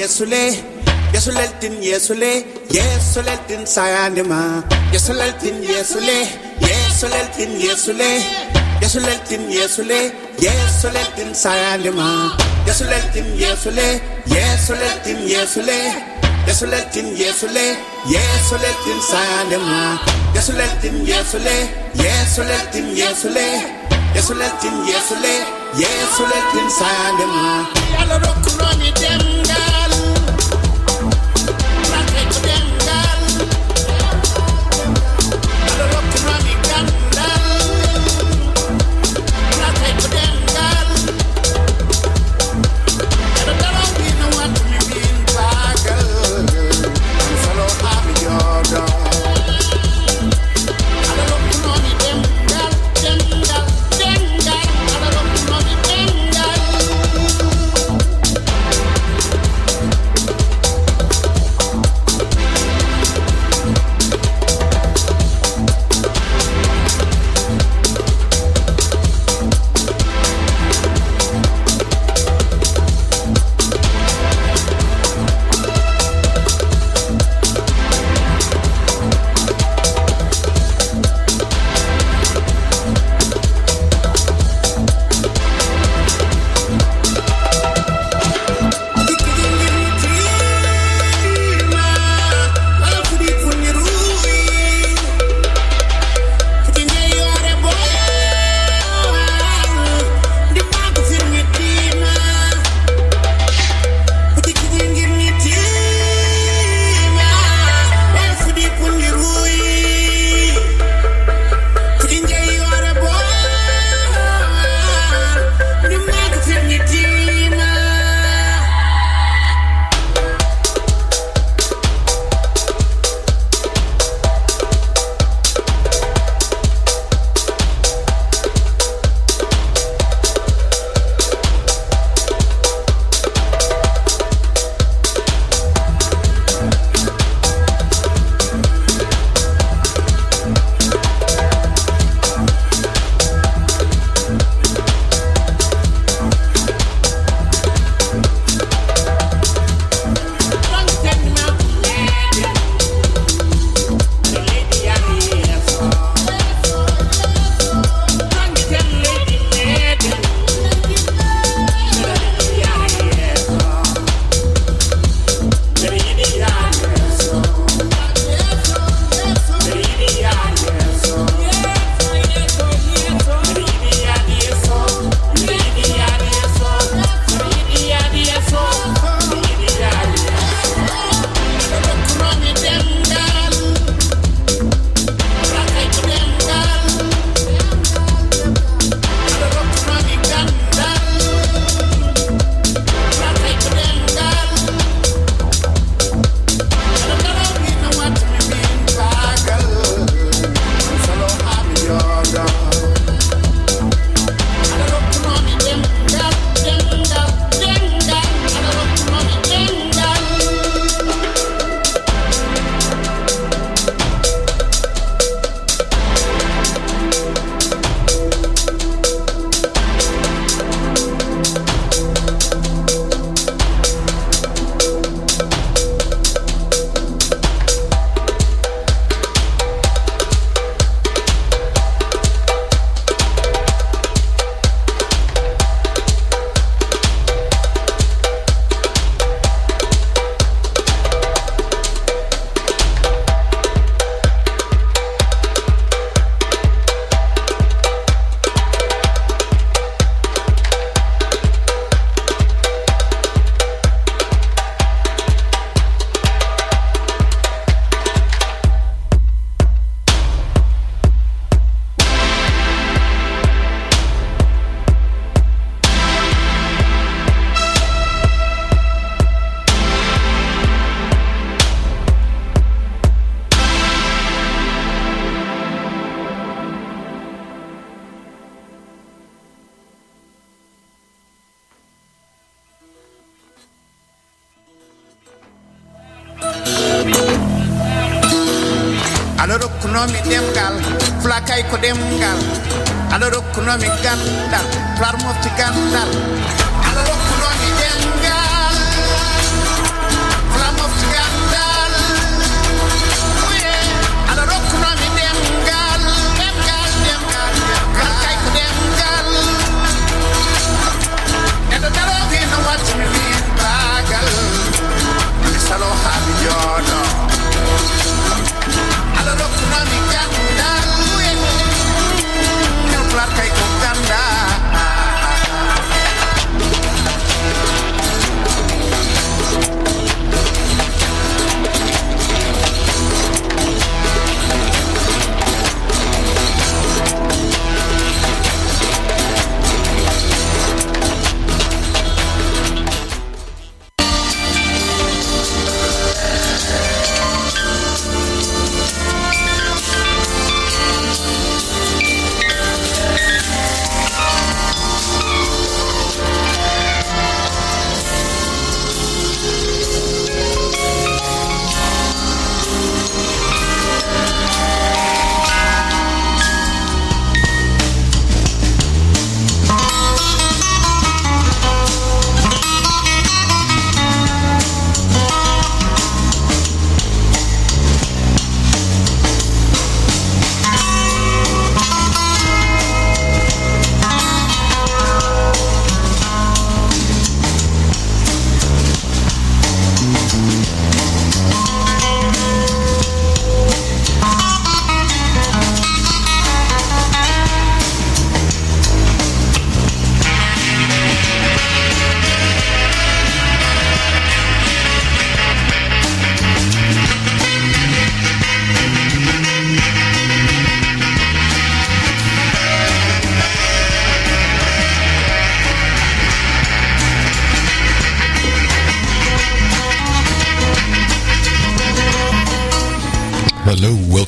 yesuleltin sayandema yesuleltin sayandema yesuleltin sayandema yesuleltin sayandema yalla rokkuno mi demgal rakay ko demgal yalla rokkuno mi gandal rakay ko demgal yalla daro bi no wat mi bin bagal solo am yodo yalla rokkuno mi demgal yalla rokkuno mi demgal rokkunomi demgal flakay ko demgal ala rokkunomi gandal flar mofti gandal ala rokkunomi demgal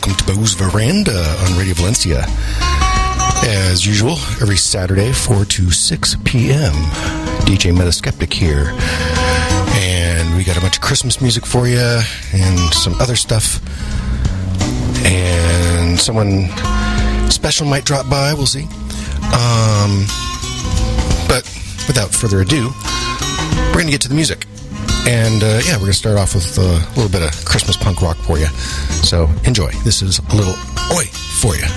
welcome to Bo's Veranda on Radio Valencia. As usual, every Saturday, 4 to 6 p.m. DJ Metaskeptic here. And we got a bunch of Christmas music for you and some other stuff. And someone special might drop by, we'll see. But without further ado, we're going to get to the music. And, we're going to start off with a little bit of Christmas punk rock for you. So, enjoy. This is a little Oi for you.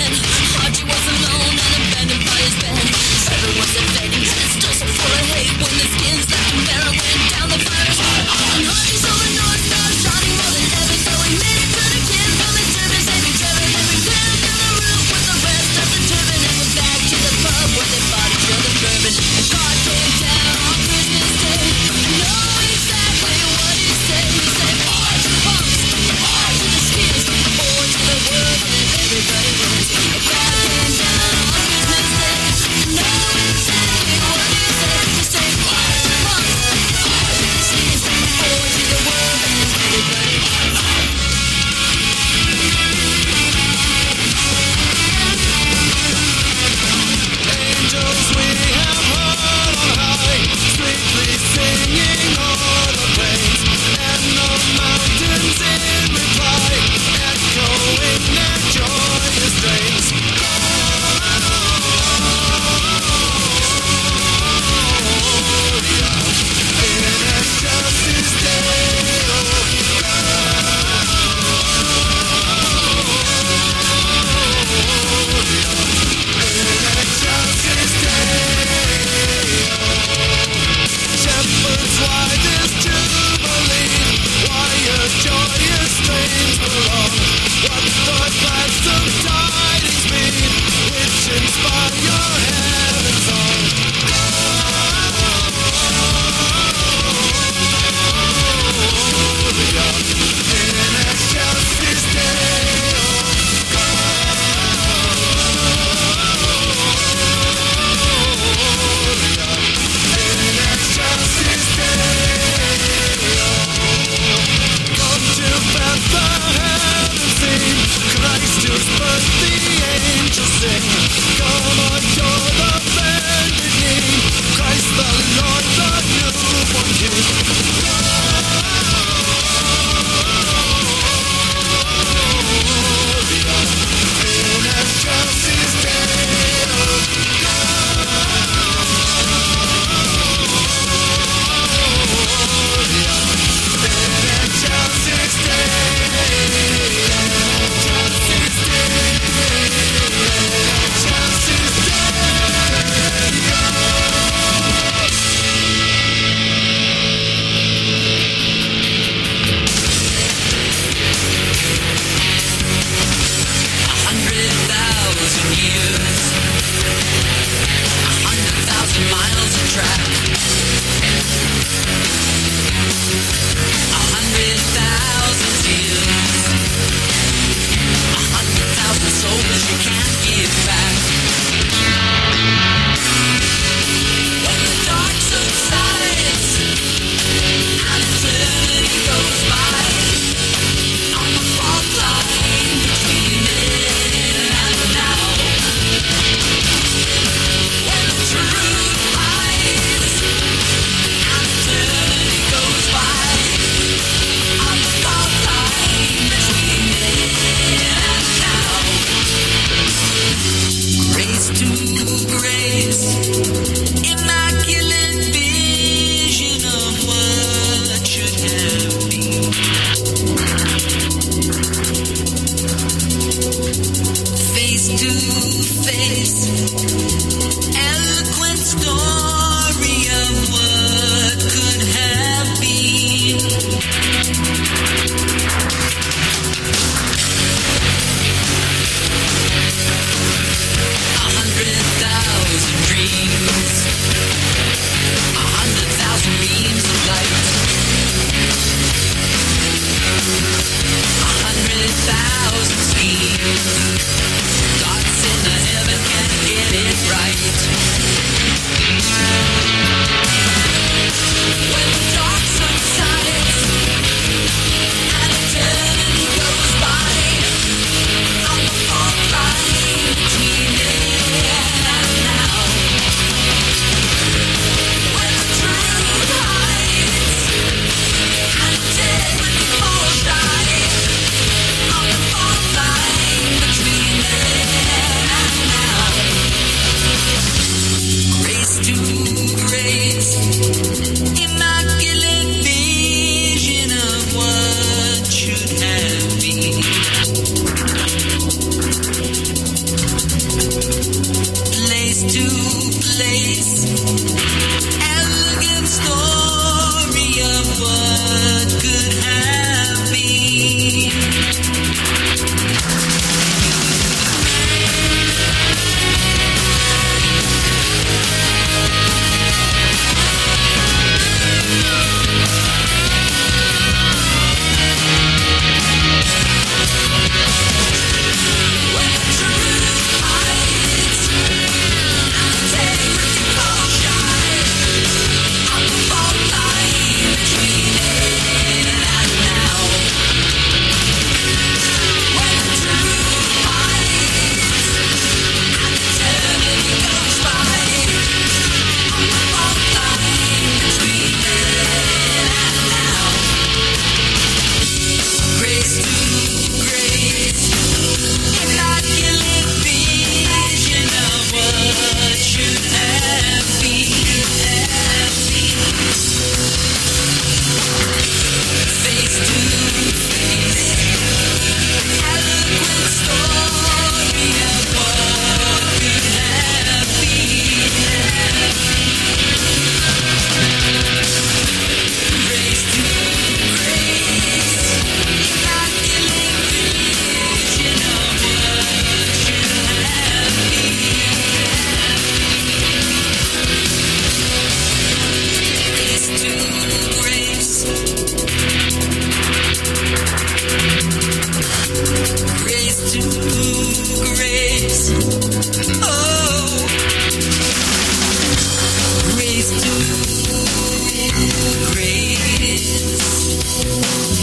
Everyone's invading, it's still so full of hate when track. 100,000 tears, 100,000 souls you can't give back. When the dark subsides and eternity goes by, on the fault line between then and now, when the truth hides and eternity goes by, on the fault line between then and now. Grace to grace, immaculate vision of what should have been. Face to face, eloquent story of what could have been. 100,000 dreams, 100,000 beams of light, 100,000 schemes, dots in the heaven can't get it right. When the dark subsides and eternity goes by, on the fault line between then and now, when the truth hides and integrity falls shy, on the fault line between then and now. Grace to grace, immaculate vision of what should have been. Place to place, elegant story of what could have been. When the truth hides and integrity falls shy, on the fault line between then and now. When the truth hides and eternity goes by, on the fault line between then and now. Grace to grace, immaculate vision of what should have been. Face to face, eloquent story of what could have been. Grace to grace, immaculate vision of what should have been. Grace to grace, grace to grace, oh, grace to grace.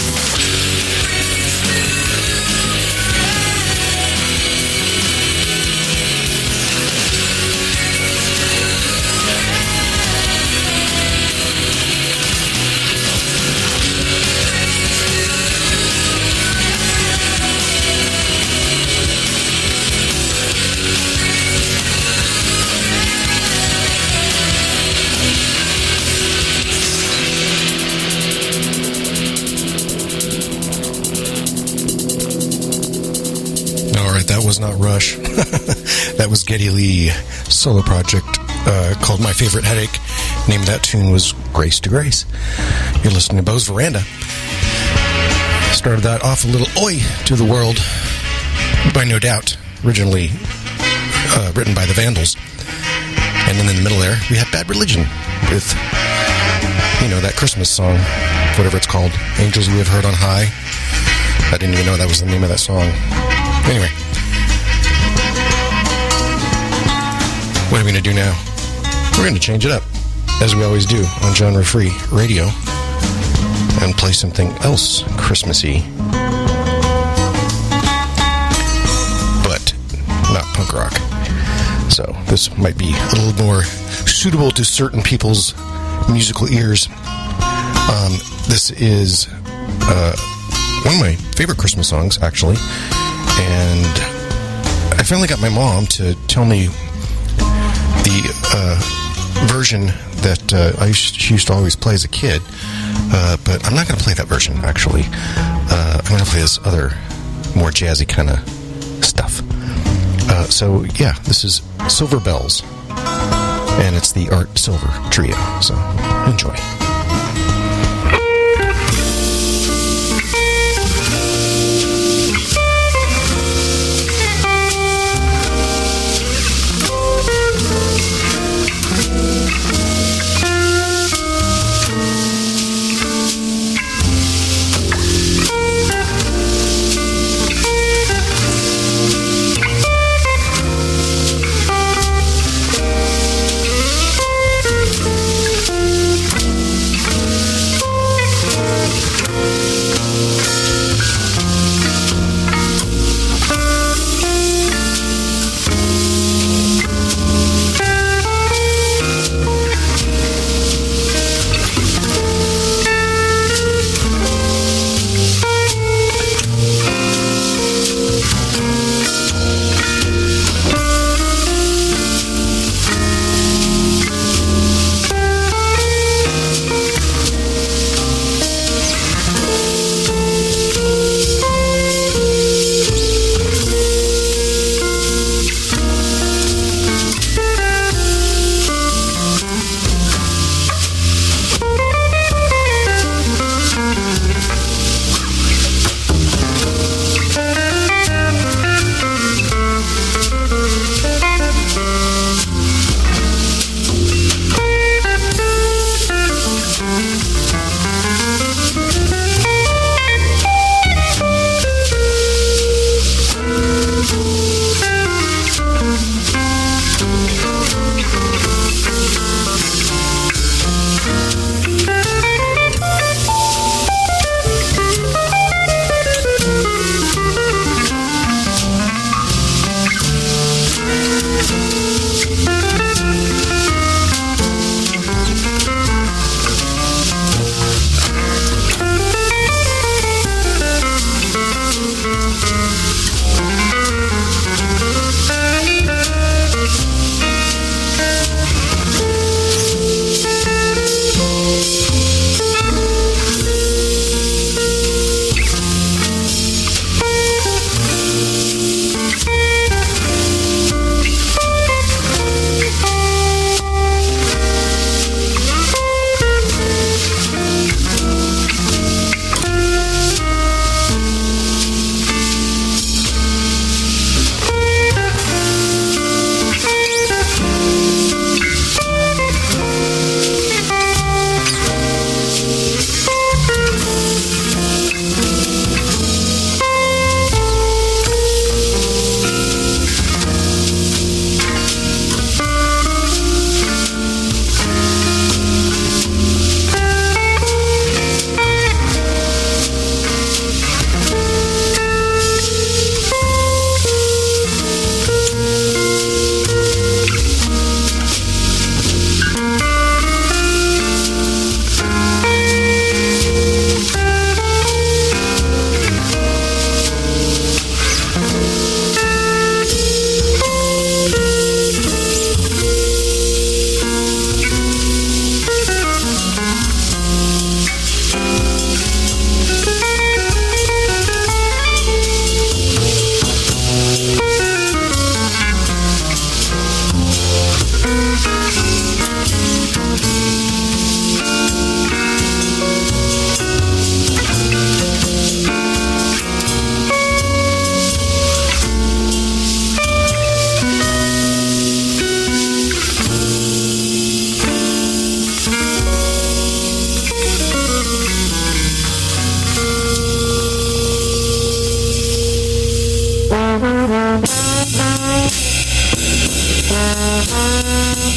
That was not Rush. That was Geddy Lee, solo project called My Favorite Headache. Name of that tune was Grace to Grace. You're listening to Bo's Veranda. Started that off a little Oi to the World by No Doubt, originally written by the Vandals. And then in the middle there, we have Bad Religion with, that Christmas song, whatever it's called, Angels We Have Heard on High. I didn't even know that was the name of that song. Anyway. What are we going to do now? We're going to change it up, as we always do on Genre Free Radio, and play something else Christmassy. But not punk rock. So this might be a little more suitable to certain people's musical ears. This is one of my favorite Christmas songs, actually. And I finally got my mom to tell me the version that she used to always play as a kid. But I'm not going to play that version, actually. I'm going to play this other, more jazzy kind of stuff. So, yeah, this is Silver Bells. And it's the Art Silver Trio. So, enjoy.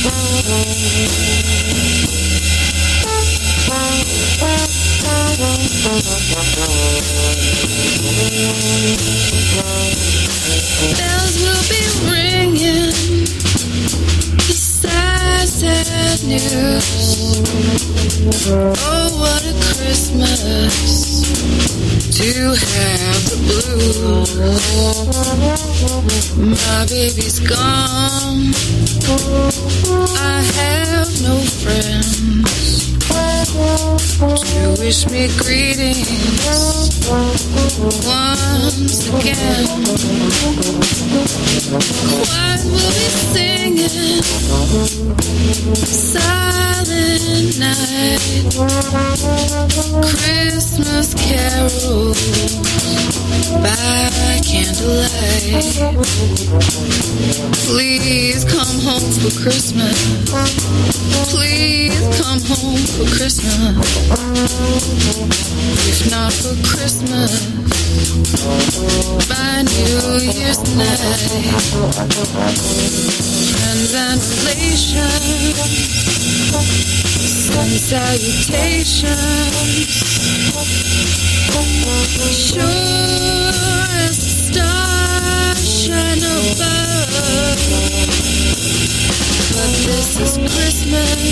Bells will be ringing, the sad, sad news. Oh, what a Christmas to have the blues. My baby's gone, I have no friends to wish me greetings once again. Choirs will be singing Silent Night, Christmas carols by candlelight. Please come home for Christmas. Please come home for Christmas. If not for Christmas, by New Year's night. Friends and relations send salutations. Sure as the stars shine above, but this is Christmas.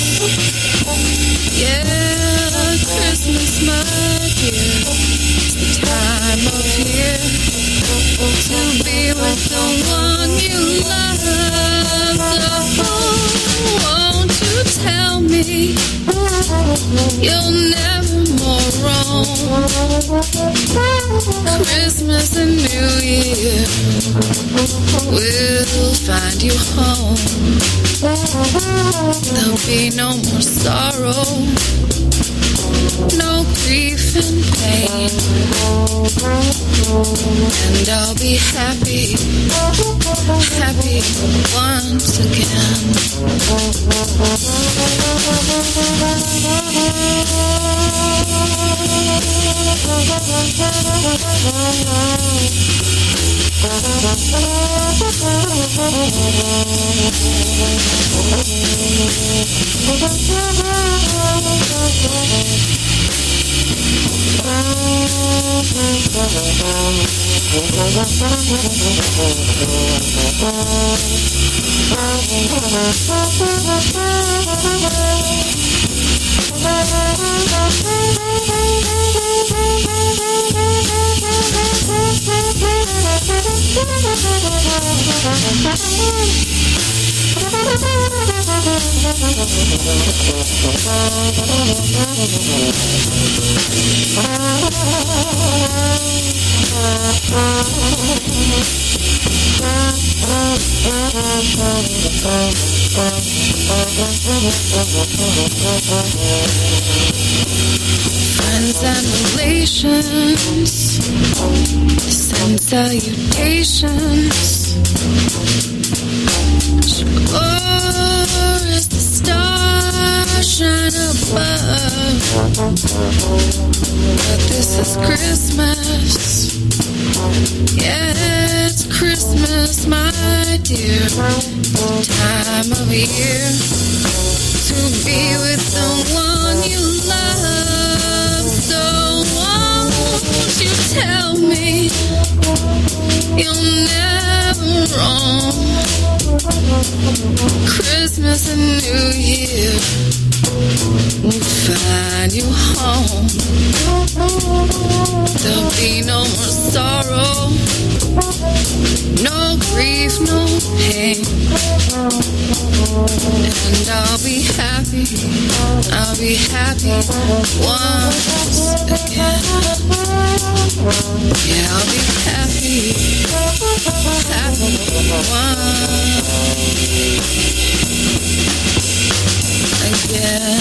Yeah, Christmas, my dear. It's the time of year to be with the one you love. So won't you tell me you'll never more roam? Christmas and New Year will find you home. There'll be no more sorrow, no grief and pain, and I'll be happy, happy once again. Friends and relations send salutations. Sure as the stars shine above, but this is Christmas. Yeah, it's Christmas, my dear. Time of year to be with the one you love. So won't you tell me you'll never roam? Christmas and New Year will find you home. There'll be no more sorrow, no grief, no pain, and I'll be happy once again. Yeah, I'll be happy once again.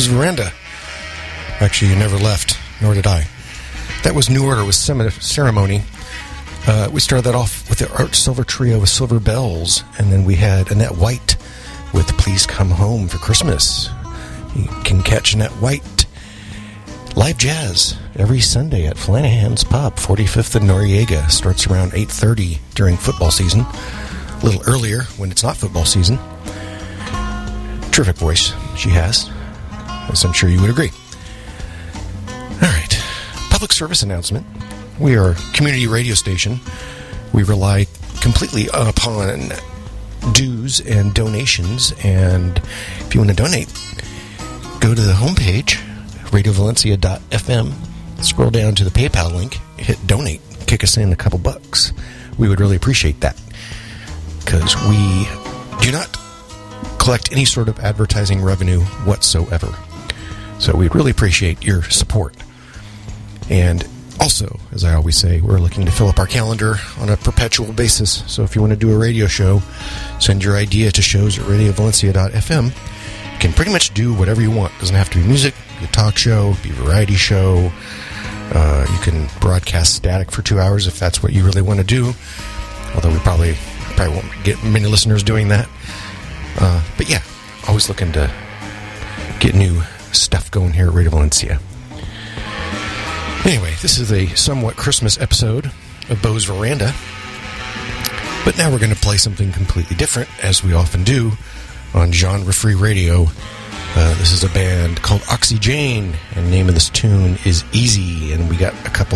Bo's Veranda. Actually, you never left, nor did I. That was New Order with Ceremony. We started that off with the Art Silver Trio with Silver Bells, and then we had Annette White with Please Come Home for Christmas. You can catch Annette White live jazz every Sunday at Flanahan's Pub, 45th and Noriega. Starts around 8:30 during football season. A little earlier when it's not football season. Terrific voice she has, as I'm sure you would agree. All right. Public service announcement. We are a community radio station. We rely completely upon dues and donations. And if you want to donate, go to the homepage, radiovalencia.fm, scroll down to the PayPal link, hit donate, kick us in a couple bucks. We would really appreciate that, because we do not collect any sort of advertising revenue whatsoever. So we'd really appreciate your support. And also, as I always say, we're looking to fill up our calendar on a perpetual basis. So if you want to do a radio show, send your idea to shows@radiovalencia.fm. You can pretty much do whatever you want. It doesn't have to be music, it be a talk show, be a variety show. You can broadcast static for 2 hours if that's what you really want to do. Although we probably won't get many listeners doing that. But yeah, always looking to get new stuff going here at Radio Valencia. Anyway, this is a somewhat Christmas episode of Bo's Veranda. But now we're going to play something completely different, as we often do on genre-free radio. This is a band called Oxyjane, and the name of this tune is Easy. And we got a couple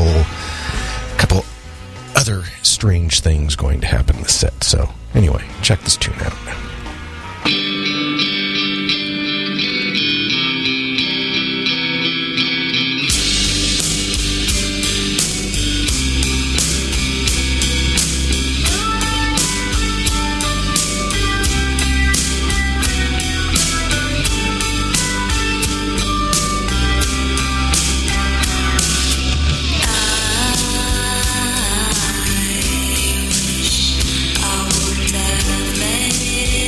other strange things going to happen in the set. So anyway, check this tune out. I would have made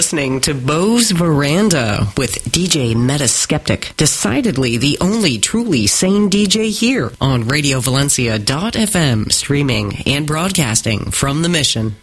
listening to Bo's Veranda with DJ Metaskeptic. Decidedly the only truly sane DJ here on RadioValencia.fm, streaming and broadcasting from the Mission.